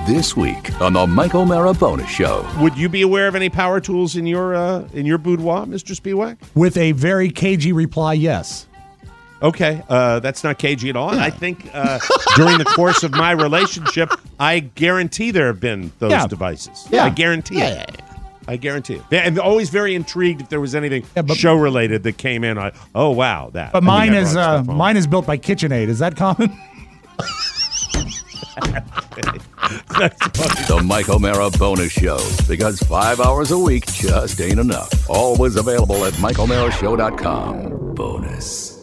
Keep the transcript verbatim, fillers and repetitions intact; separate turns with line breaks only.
This week on the Mike O'Mara Bonus Show.
Would you be aware of any power tools in your uh, in your boudoir, Mister Spiewak?
With a very cagey reply, yes.
Okay, uh, that's not cagey at all. I think uh, during the course of my relationship, I guarantee there have been those
Yeah.
devices.
Yeah.
I guarantee
Yeah,
it.
yeah, yeah.
I guarantee it. And always very intrigued if there was anything
Yeah, but-
show-related that came in. I, oh, wow, that.
But
I think
mine
I
is
brought
uh,
stuff home.
mine is built by KitchenAid. Is that common?
The Mike O'Mara Bonus Show. Because five hours a week just ain't enough. Always available at Mike O'Mara Show dot com. Bonus.